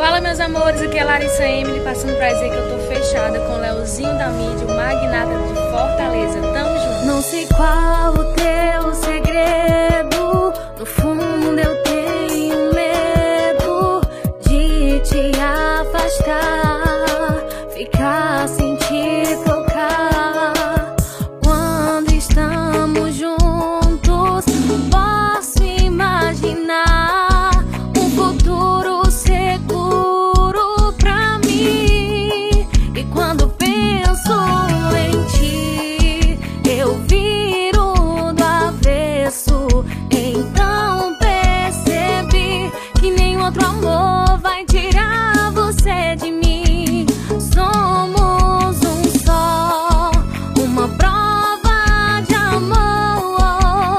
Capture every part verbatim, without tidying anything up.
Fala, meus amores, aqui é Larissa Emily, passando pra dizer que eu tô fechada com o Leozinho da mídia, o magnata de Fortaleza. Tamo junto. Não sei qual o teu segredo, no fundo eu tenho medo de te afastar, ficar sem te tocar. Quando estamos juntos, posso imaginar um futuro seguro pra mim. E quando penso em ti, eu viro do avesso. Então percebi que nem outro amor vai tirar você de mim. Somos um só, uma prova de amor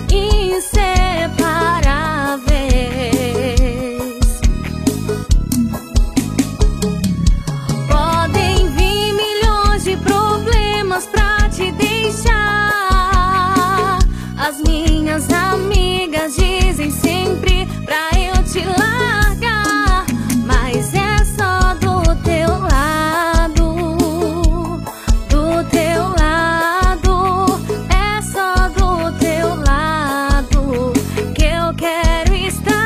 inseparáveis. Podem vir milhões de problemas pra te deixar. As minhas amigas dizem sempre pra eu te largar, mas é só do teu lado, do teu lado, é só do teu lado que eu quero estar.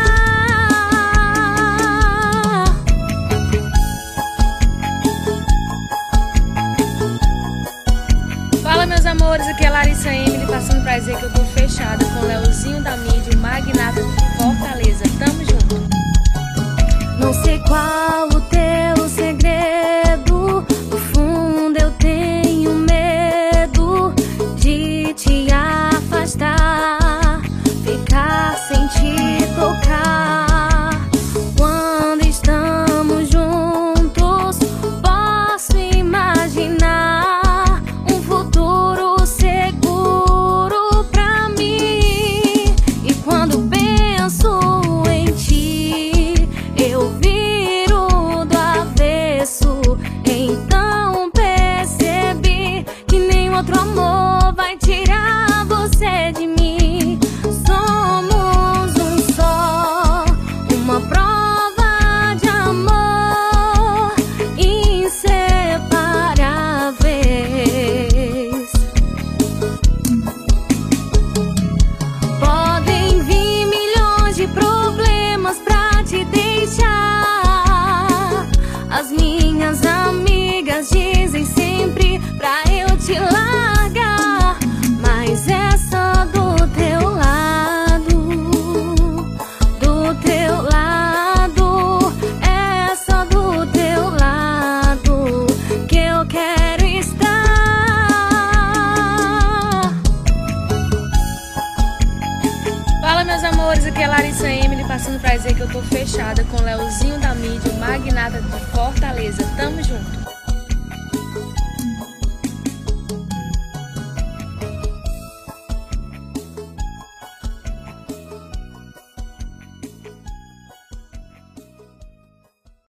Fala, meus amores, aqui é Larissa Emily, passando pra dizer que eu tô fechada com o Leozinho da mídia, o magnata de Fortaleza. Tamo junto. Não sei qual o teu segredo, no fundo eu tenho medo de te afastar, ficar sem te tocar. Quando estamos juntos, posso imaginar um futuro seguro pra mim. E quando penso em ti, eu viro do avesso. Então percebi que nem outro amor vai tirar você de mim. Somos um só, uma prova de amor inseparáveis. Podem vir milhões de problemas pra te deixar. As minhas amigas dizem sempre pra eu te largar, mas é só do teu lado, do teu lado, é só do teu lado que eu quero estar. Fala, meus amores, aqui é Larissa Emily, passando pra dizer que eu tô fechada com o Leozinho da mídia, o magnata de Fortaleza. Tamo junto.